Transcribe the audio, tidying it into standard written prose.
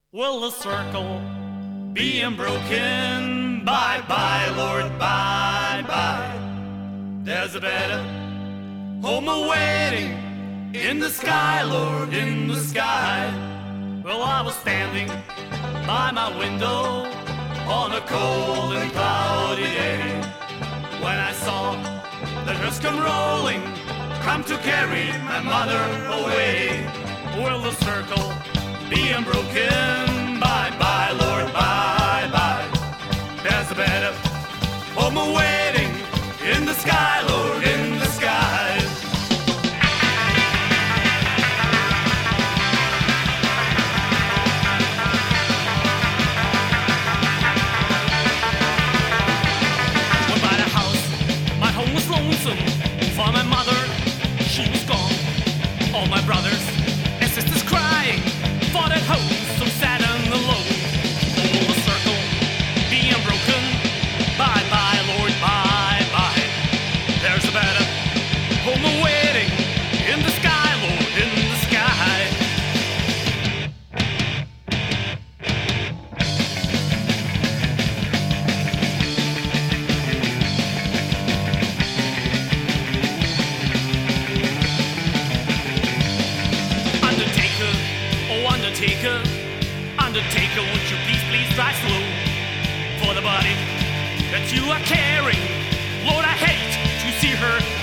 Will the circle be unbroken? Bye bye, Lord, bye bye. There's a better home awaiting in the sky, Lord, in the sky. Well, I was standing by my window on a cold and cloudy day when I saw the hearse come rolling, come to carry my mother away. Will the circle be unbroken? Bye bye, Lord, bye bye. There's a better home awaiting in the sky, Lord, in the sky. Went by the house, my home was lonesome. For my mother, she was gone. All my brothers and sisters crying for that home so sad and alone. Will the circle be unbroken? Bye bye, Lord, bye bye. There's a better home awaiting in the sky, Lord, in the sky. Undertaker, oh Undertaker, Undertaker, won't you please drive slow for the body that you are carrying? Lord, I hate to see her